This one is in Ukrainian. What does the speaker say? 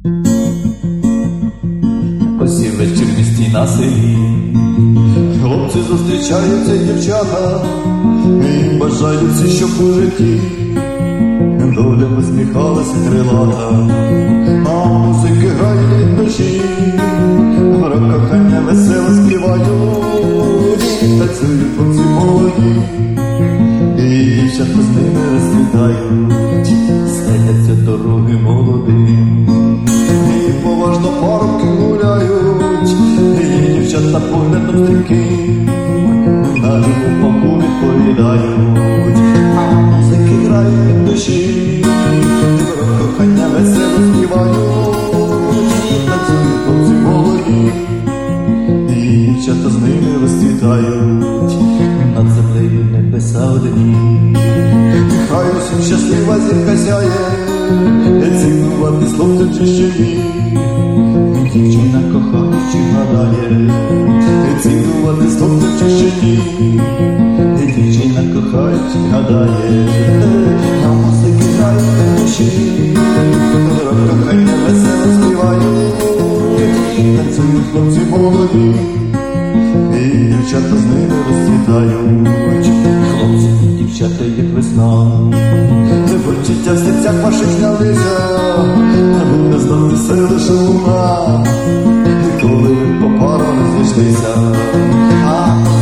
Ось і вечір в місті на селі, хлопці зустрічаються, дівчата, і їм бажають всі, щоб у житті доля посміхалася крилата, а музики грають від душі, про кохання весело співають, і танцюють хлопці молоді, і дівчата з ними розцвітають, стеляться дороги молодим, і поважно парубки гуляють, і дівчата поглядом стрімким на любов відповідають, а музики грають від душі, про кохання весело співають, і танцюють хлопці молоді, і дівчата з ними розцвітають, над землею небеса одні. Хай усім щаслива зірка сяє, цінувати хлопця чи ще ні, дівчина кохаючи гадає, цінувати хлопця чи ще ні, дівчина кохаючи гадає, а музики грають в душі, про кохання весело співають, танцюють хлопці молоді, і дівчата з ними розцвітають. Хлопці і дівчата, як весна, почуття в серцях ваших знялися, ви не знати, все лише луна, коли ви по пару розійшлися.